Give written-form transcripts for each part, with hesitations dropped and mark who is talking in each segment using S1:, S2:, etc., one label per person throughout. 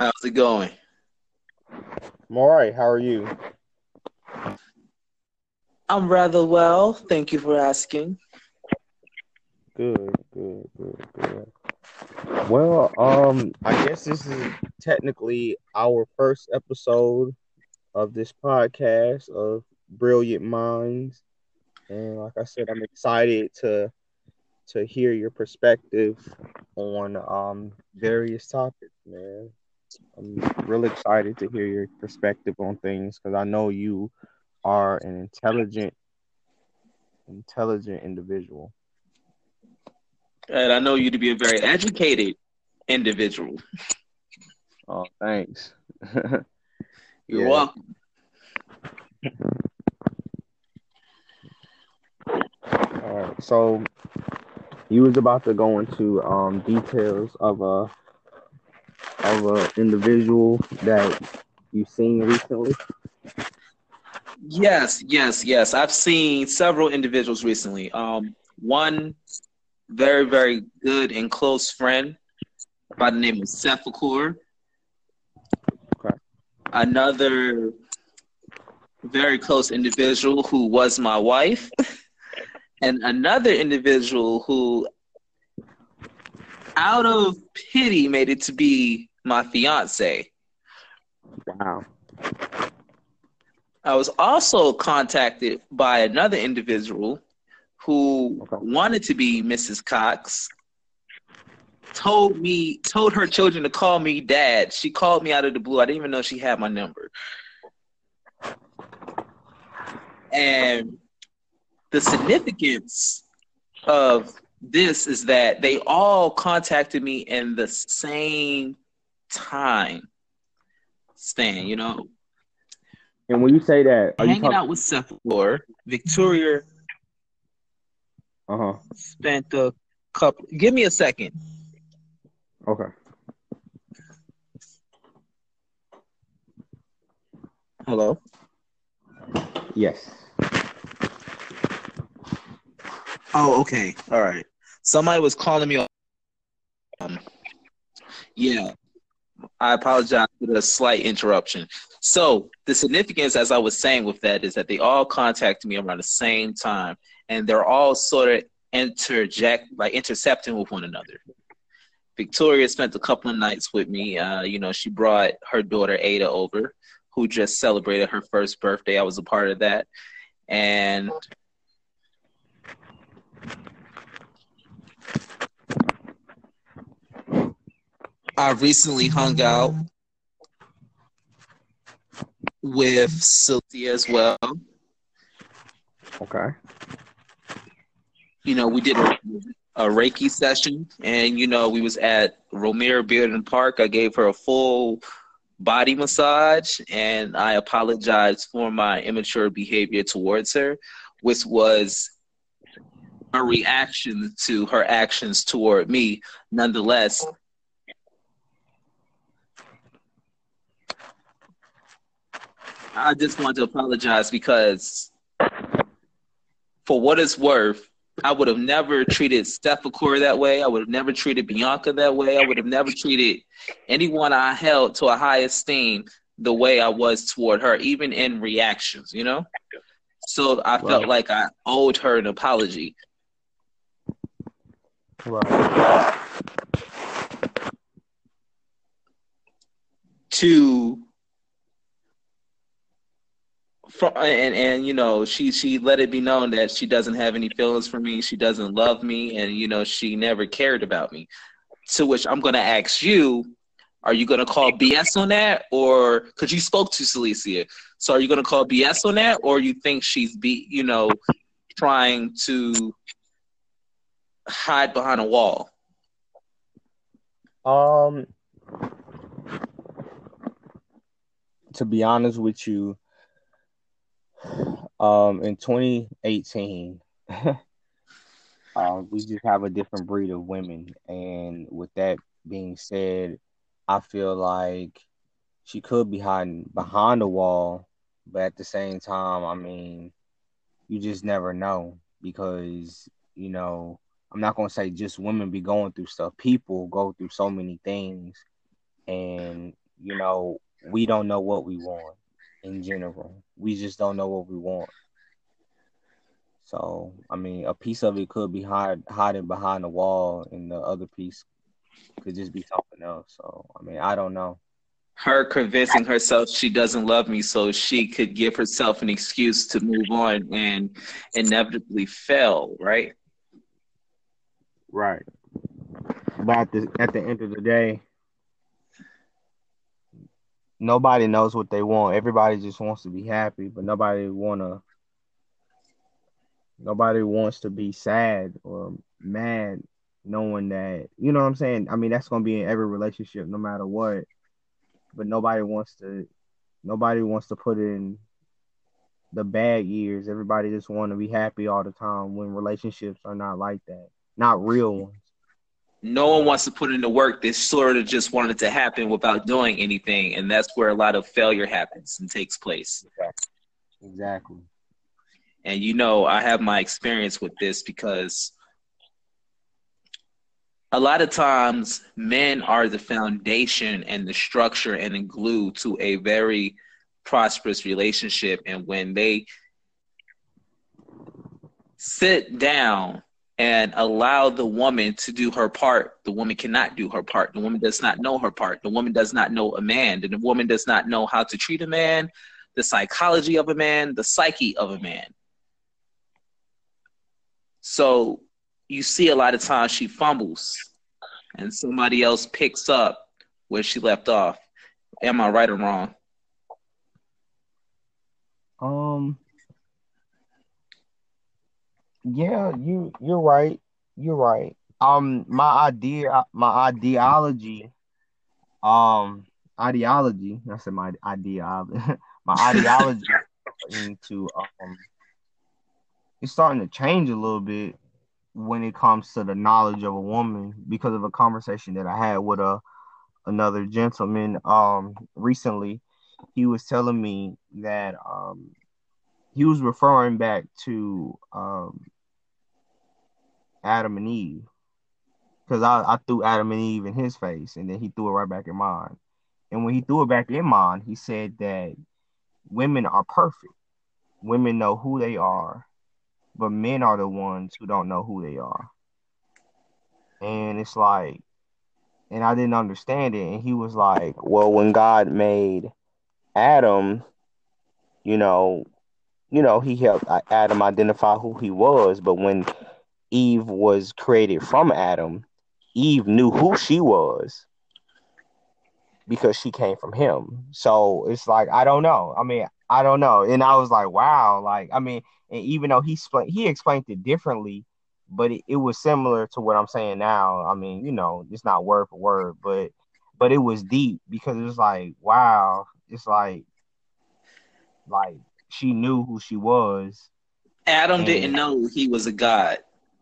S1: How's it going?
S2: I'm all right. How are you?
S1: I'm rather well. Thank you for asking.
S2: Good, good, good, good. Well, I guess this is technically our first episode of this podcast of Brilliant Minds, and like I said, I'm excited to hear your perspective on various topics, man. I'm really excited to hear your perspective on things because I know you are an intelligent individual.
S1: And I know you to be a very educated individual.
S2: Oh, thanks.
S1: You're
S2: Yeah.
S1: welcome.
S2: All right. So you was about to go into details of a individual that you've seen recently.
S1: Yes. I've seen several individuals recently. One very, very good and close friend by the name of Sepulchre.
S2: Okay.
S1: Another very close individual who was my wife. And another individual who, out of pity, made it to be my fiance.
S2: Wow.
S1: I was also contacted by another individual who
S2: Okay.
S1: wanted to be Mrs. Cox, told her children to call me dad. She called me out of the blue. I didn't even know she had my number. And the significance of this is that they all contacted me in the same time span,
S2: And when you say that, are you
S1: hanging
S2: talking?
S1: out with Sepulchre. Victoria
S2: Uh huh.
S1: spent a couple. Give me a second.
S2: Okay.
S1: Hello.
S2: Yes.
S1: Oh, okay. All right. Somebody was calling me. Yeah, I apologize for the slight interruption. So the significance, as I was saying with that, is that they all contacted me around the same time, and they're all sort of intercepting with one another. Victoria spent a couple of nights with me. She brought her daughter Ada over, who just celebrated her first birthday. I was a part of that, and I recently hung out with Cynthia as well.
S2: Okay.
S1: We did a Reiki session, and we was at Romero Bearden Park. I gave her a full body massage, and I apologized for my immature behavior towards her, which was a reaction to her actions toward me. Nonetheless, I just want to apologize because, for what it's worth, I would have never treated Steph that way. I would have never treated Bianca that way. I would have never treated anyone I held to a high esteem the way I was toward her, even in reactions. So I felt
S2: Right.
S1: like I owed her an apology
S2: Right.
S1: to she let it be known that she doesn't have any feelings for me. She doesn't love me, and she never cared about me. To which I'm going to ask you, are you going to call BS on that? Or because you spoke to Celicia, so are you going to call BS on that? Or you think she's trying to hide behind a wall?
S2: Um, to be honest with you, in 2018, we just have a different breed of women, and with that being said, I feel like she could be hiding behind a wall, but at the same time, I mean, you just never know because you know I'm not gonna say just women be going through stuff. People go through so many things, and we don't know what we want in general. We just don't know what we want. So, I mean, a piece of it could be hiding behind the wall, and the other piece could just be something else. So, I mean, I don't know.
S1: Her convincing herself she doesn't love me so she could give herself an excuse to move on and inevitably fail, right?
S2: Right. But at the end of the day, nobody knows what they want. Everybody just wants to be happy, but nobody wants to be sad or mad knowing that, you know what I'm saying? I mean, that's going to be in every relationship no matter what, but nobody wants to put in the bad years. Everybody just want to be happy all the time when relationships are not like that. Not real ones.
S1: No one wants to put in the work. They sort of just want it to happen without doing anything, and that's where a lot of failure happens and takes place.
S2: Exactly.
S1: And I have my experience with this because a lot of times men are the foundation and the structure and the glue to a very prosperous relationship. And when they sit down and allow the woman to do her part, the woman cannot do her part. The woman does not know her part. The woman does not know a man. The woman does not know how to treat a man, the psychology of a man, the psyche of a man. So you see a lot of times she fumbles and somebody else picks up where she left off. Am I right or wrong?
S2: Yeah, you're right. You're right. My ideology. I said my idea. My ideology into it's starting to change a little bit when it comes to the knowledge of a woman because of a conversation that I had with another gentleman recently. He was telling me that he was referring back to Adam and Eve, because I threw Adam and Eve in his face, and then he threw it right back in mine. And when he threw it back in mine, he said that women are perfect. Women know who they are, but men are the ones who don't know who they are. And it's like, and I didn't understand it. And he was like, well, when God made Adam, you know, he helped Adam identify who he was. But when Eve was created from Adam, Eve knew who she was because she came from him. So it's like, I don't know. I mean, I don't know. And I was like, wow. Like, I mean, and even though he explained it differently, but it was similar to what I'm saying now. I mean, it's not word for word, but it was deep because it was like, wow. It's like she knew who she was.
S1: Adam didn't know he was a god.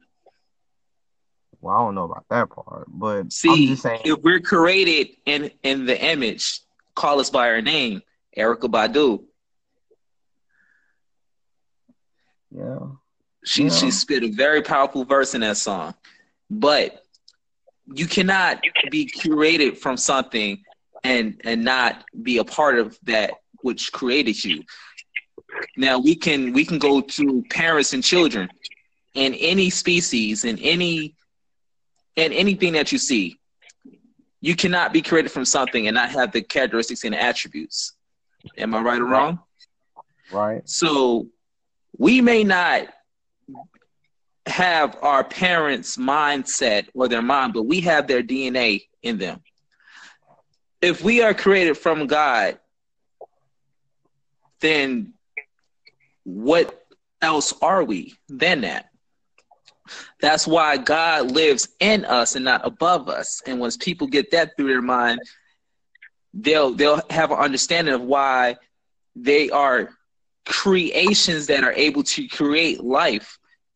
S2: Well, I don't know about that part, but
S1: see,
S2: I'm just saying,
S1: if we're created in the image, call us by our name, Erykah Badu.
S2: Yeah.
S1: She spit a very powerful verse in that song. But you cannot be curated from something and not be a part of that which created you. Now we can go to parents and children in any species, in anything that you see. You cannot be created from something and not have the characteristics and attributes. Am I right or wrong?
S2: Right.
S1: So we may not have our parents' mindset or their mind, but we have their DNA in them. If we are created from God, then what else are we than that? That's why God lives in us and not above us. And once people get that through their mind, they'll have an understanding of why they are creations that are able to create life.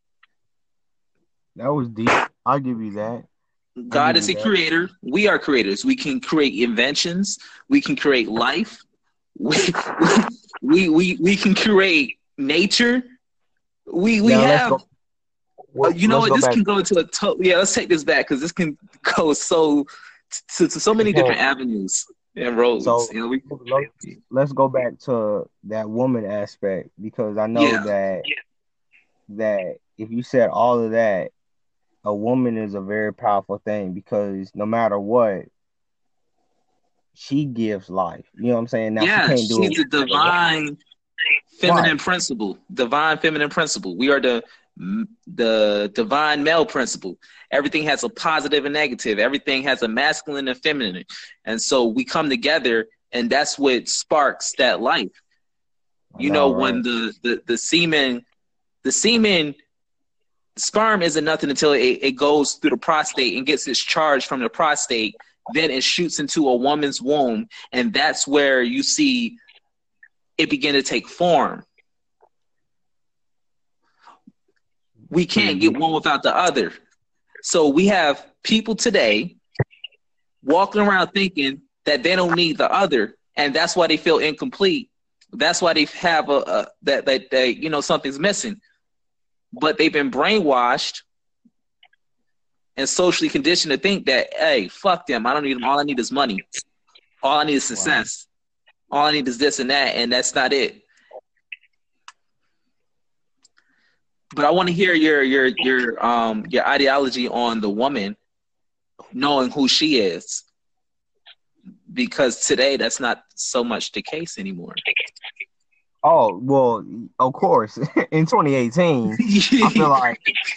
S2: That was deep. I'll give you that.
S1: God is a creator. We are creators. We can create inventions. We can create life. We can create nature. We have. You know what? This can go into a let's take this back because this can go so many different avenues. And rodents.
S2: So
S1: You know, we
S2: let's go back to that woman aspect, because I know
S1: yeah.
S2: that if you said all of that, a woman is a very powerful thing, because no matter what, she gives life. You know what I'm saying? Now she
S1: Yeah,
S2: can't do it
S1: she's a divine feminine
S2: right.
S1: principle. Divine feminine principle. We are the divine male principle. Everything has a positive and negative. Everything has a masculine and feminine. And so we come together, and that's what sparks that life.
S2: I
S1: You know,
S2: know,
S1: when
S2: right?
S1: the semen sperm isn't nothing until it goes through the prostate and gets discharged from the prostate. Then it shoots into a woman's womb, and that's where you see it begin to take form. We can't
S2: Mm-hmm.
S1: get one without the other. So we have people today walking around thinking that they don't need the other, and that's why they feel incomplete. That's why they have that they something's missing. But they've been brainwashed and socially conditioned to think that, hey, fuck them. I don't need them. All I need is money. All I need is
S2: Right.
S1: success. All I need is this and that, and that's not it. But I want to hear your ideology on the woman knowing who she is, because today that's not so much the case anymore.
S2: Oh, well, of course. In 2018, I feel like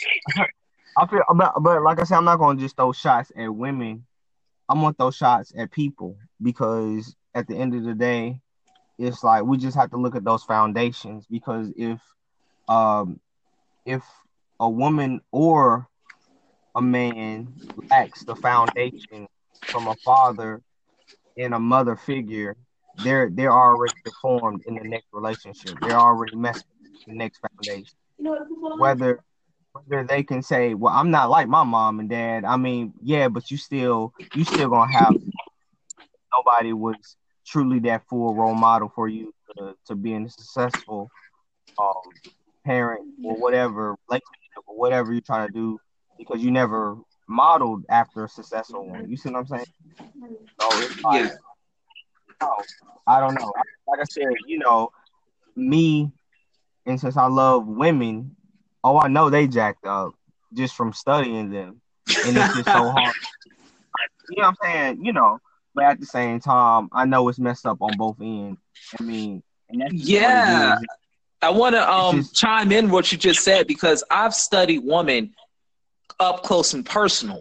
S2: but like I said, I'm not gonna just throw shots at women. I'm gonna throw shots at people, because at the end of the day, it's like we just have to look at those foundations. Because um if a woman or a man lacks the foundation from a father and a mother figure, they're already deformed in the next relationship. They're already messed with the next foundation. Whether they can say, "Well, I'm not like my mom and dad." I mean, yeah, but you still gonna have nobody was truly that full role model for you to being a successful um, parent or whatever relationship or whatever you're trying to do, because you never modeled after a successful one. You see what I'm saying? So it's
S1: Yeah.
S2: like, oh, I don't know. Like I said, me, and since I love women, oh, I know they jacked up just from studying them, and it's just so hard. You know what I'm saying? But at the same time, I know it's messed up on both ends. I mean, and that's just what it
S1: Yeah.
S2: is.
S1: I want
S2: It's
S1: to
S2: just
S1: chime in what you just said, because I've studied women up close and personal,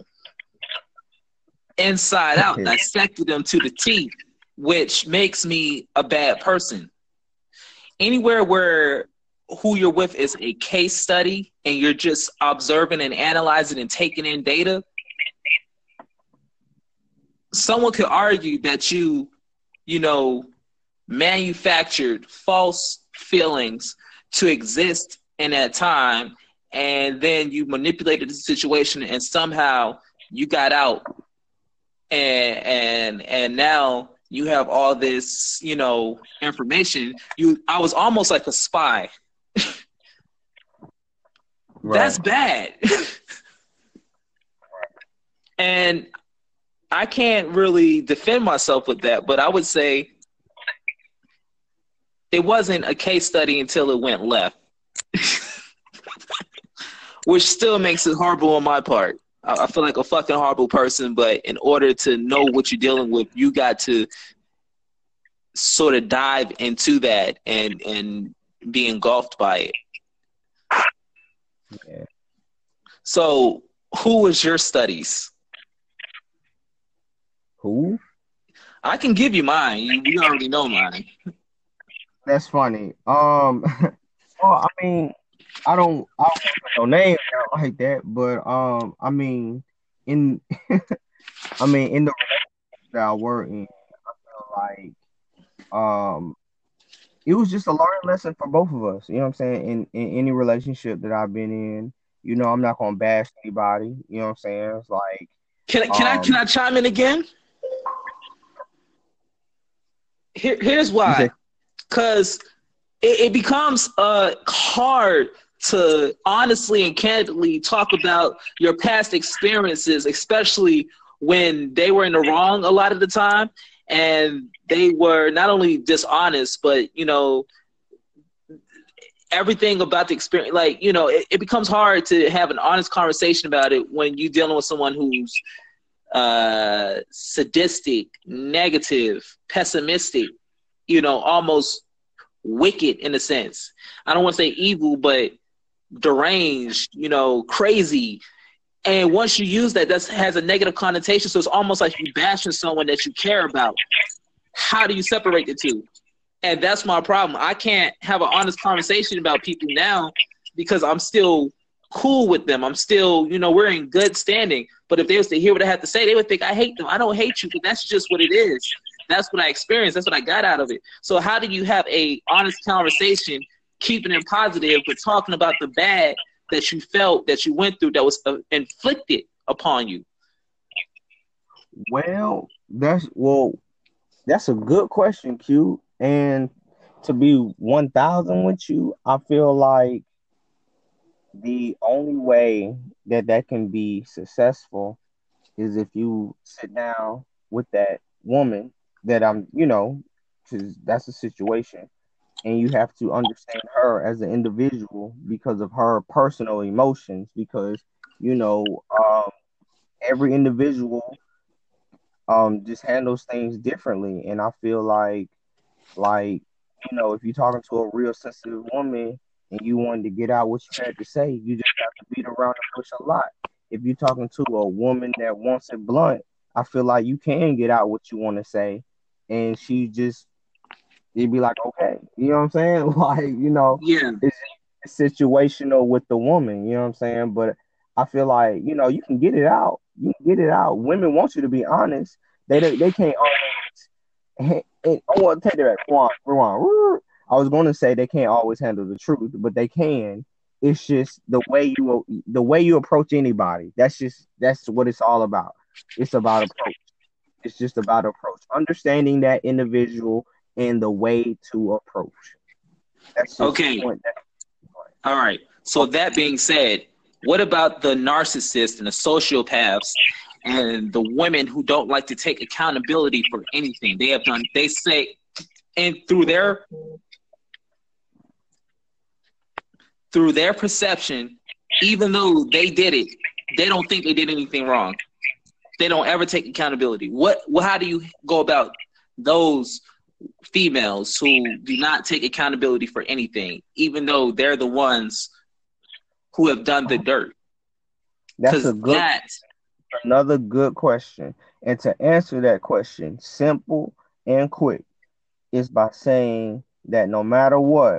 S1: inside out, dissected them to the teeth, which makes me a bad person. Anywhere where who you're with is a case study and you're just observing and analyzing and taking in data, someone could argue that you know, manufactured false feelings to exist in that time, and then you manipulated the situation and somehow you got out, and now you have all this, information. I was almost like a spy. That's
S2: right.
S1: bad. And I can't really defend myself with that, but I would say it wasn't a case study until it went left, which still makes it horrible on my part. I feel like a fucking horrible person, but in order to know what you're dealing with, you got to sort of dive into that and be engulfed by it.
S2: Yeah.
S1: So, who was your studies?
S2: Who?
S1: I can give you mine. You already know mine.
S2: That's funny. Well, I mean, I don't put no names out like that, but I mean, in in the relationship that I work in, like, um, it was just a learning lesson for both of us. You know what I'm saying? In any relationship that I've been in, I'm not gonna bash anybody. You know what I'm saying? It's like,
S1: Can I chime in again? Here's
S2: you
S1: why.
S2: said,
S1: Because it becomes hard to honestly and candidly talk about your past experiences, especially when they were in the wrong a lot of the time. and they were not only dishonest, but everything about the experience, like it becomes hard to have an honest conversation about it when you're dealing with someone who's sadistic, negative, pessimistic, almost wicked in a sense. I don't want to say evil, but deranged, crazy. And once you use that, that has a negative connotation. So it's almost like you bashing someone that you care about. How do you separate the two? And that's my problem. I can't have an honest conversation about people now because I'm still cool with them. I'm still, we're in good standing. But if they was to hear what I had to say, they would think I hate them. I don't hate you, but that's just what it is. That's what I experienced. That's what I got out of it. So how do you have a honest conversation, keeping it positive, but talking about the bad that you felt, that you went through, that was inflicted upon you?
S2: Well, that's a good question, Q. And to be 1,000 with you, I feel like the only way that can be successful is if you sit down with that woman that because that's a situation, and you have to understand her as an individual because of her personal emotions. Because you know, um, every individual just handles things differently, and I feel like if you're talking to a real sensitive woman and you wanted to get out what you had to say, you just have to beat around the bush a lot. If you're talking to a woman that wants it blunt, I feel like you can get out what you want to say, and she just you'd be like, okay, you know what I'm saying? Like,
S1: Yeah.
S2: it's situational with the woman, you know what I'm saying? But I feel like, you can get it out. You can get it out. Women want you to be honest. They can't always. I want to take that back. Rewind. I was going to say they can't always handle the truth, but they can. It's just the way you approach anybody. That's what it's all about. It's about approach. It's just about approach, understanding that individual and the way to approach. That's just the
S1: Okay.
S2: point.
S1: All right. So that being said, what about the narcissists and the sociopaths and the women who don't like to take accountability for anything they have done? They say, and through their perception, even though they did it, they don't think they did anything wrong. They don't ever take accountability. How do you go about those females who do not take accountability for anything, even though they're the ones who have done the dirt?
S2: That's
S1: Because
S2: another good question. And to answer that question, simple and quick, is by saying that no matter what,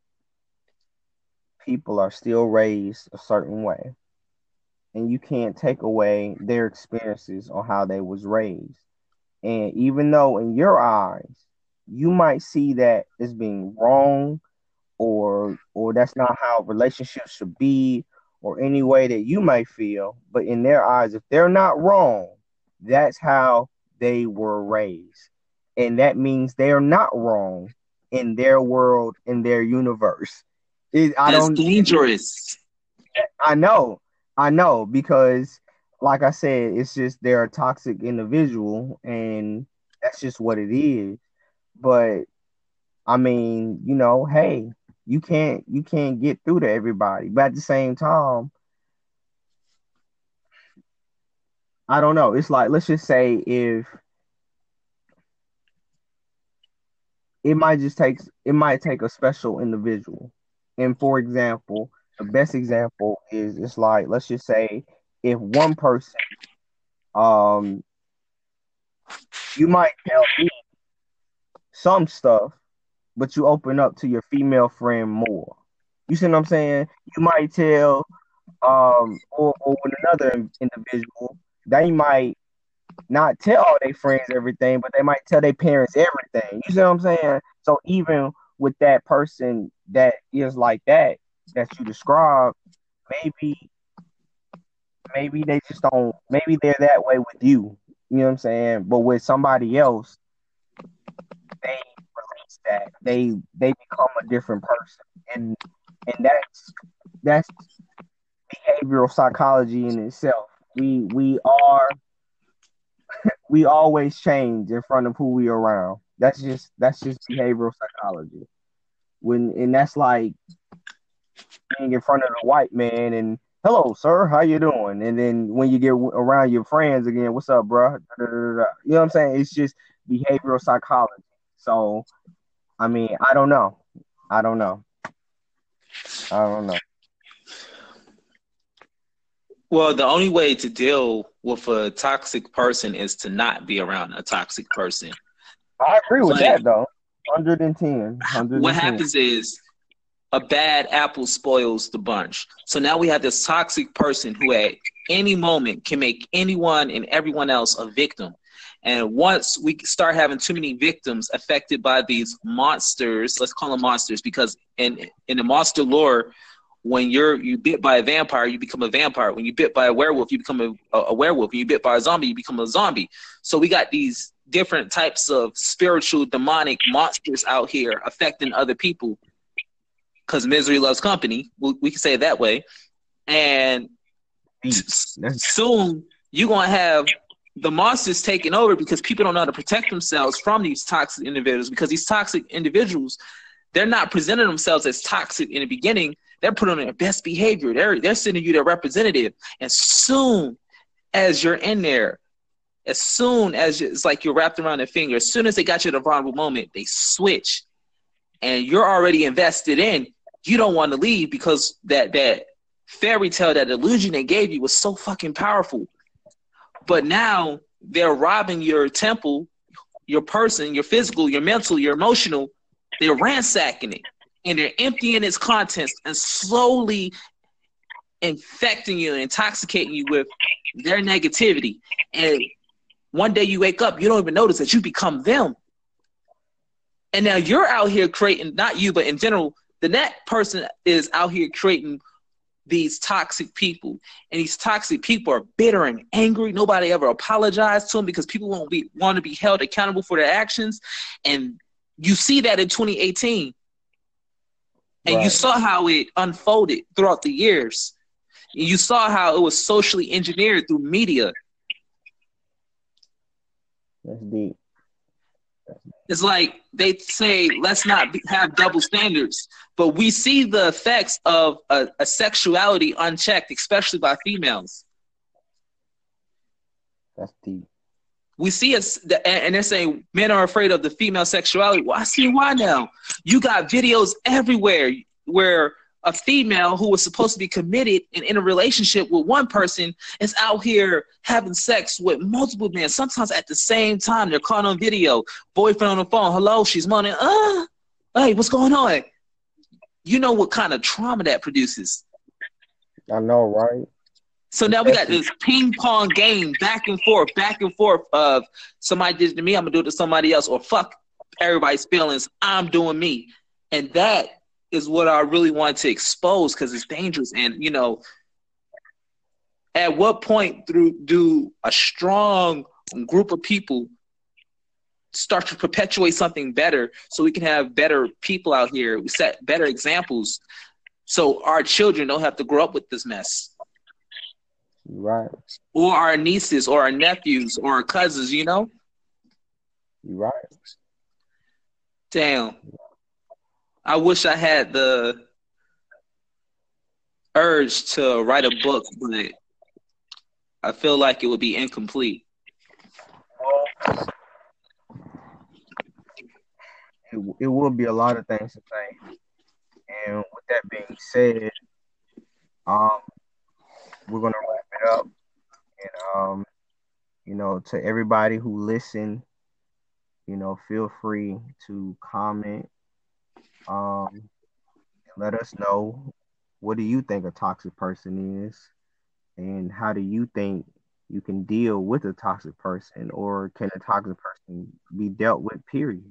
S2: people are still raised a certain way. And you can't take away their experiences on how they was raised. And even though in your eyes, you might see that as being wrong or that's not how relationships should be or any way that you might feel, but in their eyes, if they're not wrong, that's how they were raised. And that means they are not wrong in their world, in their universe. I
S1: that's
S2: don't
S1: dangerous.
S2: I know because like I said, it's just they're a toxic individual and that's just what it is. But I mean, hey, you can't get through to everybody. But at the same time, I don't know. It's like let's just say if it might take a special individual. And for example, the best example is it's like let's just say if one person um you might tell me some stuff, but you open up to your female friend more. You see what I'm saying? You might tell or with another individual, they might not tell all their friends everything, but they might tell their parents everything. You see what I'm saying? So even with that person that is like that you describe, maybe they just don't. Maybe they're that way with you. You know what I'm saying? But with somebody else, they release that. They become a different person, and that's behavioral psychology in itself. We are we always change in front of who we are around. That's just behavioral psychology. And that's like being in front of the white man and hello, sir, how you doing? And then when you get around your friends again, what's up, bro? Da, da, da, da. You know what I'm saying? It's just behavioral psychology. So, I mean, I don't know. I don't know. I don't know.
S1: Well, the only way to deal with a toxic person is to not be around a toxic person.
S2: I agree with
S1: Like,
S2: that though. 110,
S1: what
S2: 110.
S1: happens is a bad apple spoils the bunch. So now we have this toxic person who at any moment can make anyone and everyone else a victim. And once we start having too many victims affected by these monsters, let's call them monsters, because in the monster lore, when you bit by a vampire, you become a vampire. When you bit by a werewolf, you become a werewolf. When you bit by a zombie, you become a zombie. So we got these different types of spiritual demonic monsters out here affecting other people because misery loves company. We can say it that way. And soon you're going to have the monsters taking over because people don't know how to protect themselves from these toxic individuals, because these toxic individuals, they're not presenting themselves as toxic in the beginning. They're putting on their best behavior. They're sending you their representative. And soon as you're in there, as soon as it's like you're wrapped around their finger, as soon as they got you at a vulnerable moment, they switch. And you're already invested in. You don't want to leave because that fairy tale, that illusion they gave you was so fucking powerful. But now they're robbing your temple, your person, your physical, your mental, your emotional. They're ransacking it. And they're emptying its contents and slowly infecting you and intoxicating you with their negativity. And one day you wake up, you don't even notice that you become them. And now you're out here creating, not you, but in general, the net person is out here creating these toxic people. And these toxic people are bitter and angry. Nobody ever apologized to them because people want to be held accountable for their actions. And you see that in 2018. And you saw how it unfolded throughout the years. You saw how it was socially engineered through media.
S2: That's deep.
S1: It's like they say, let's not have double standards. But we see the effects of a sexuality unchecked, especially by females.
S2: That's deep.
S1: We see us, and they're saying men are afraid of the female sexuality. Well, I see why now. You got videos everywhere where a female who was supposed to be committed and in a relationship with one person is out here having sex with multiple men, sometimes at the same time. They're caught on video. Boyfriend on the phone. Hello, she's moaning. Hey, what's going on? You know what kind of trauma that produces.
S2: I know, right?
S1: So now we got this ping pong game back and forth of somebody did it to me, I'm going to do it to somebody else, or fuck everybody's feelings, I'm doing me. And that is what I really want to expose because it's dangerous. And, you know, at what point do a strong group of people start to perpetuate something better so we can have better people out here, we set better examples so our children don't have to grow up with this mess?
S2: Right.
S1: Or our nieces or our nephews or our cousins, you know?
S2: Right.
S1: Damn. I wish I had the urge to write a book, but I feel like it would be incomplete.
S2: It will be a lot of things to say. And with that being said, we're gonna wrap it up. And you know, to everybody who listened, you know, feel free to comment. Let us know, what do you think a toxic person is, and how do you think you can deal with a toxic person, or can a toxic person be dealt with? Period.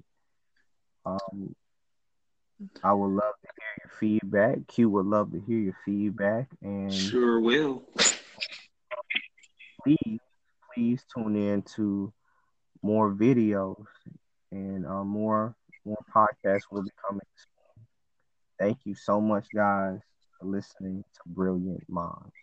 S2: I would love to hear your feedback. Q would love to hear your feedback, and
S1: Sure will.
S2: please tune in to more videos, and more podcasts will be coming soon. Thank you so much, guys, for listening to Brilliant Minds.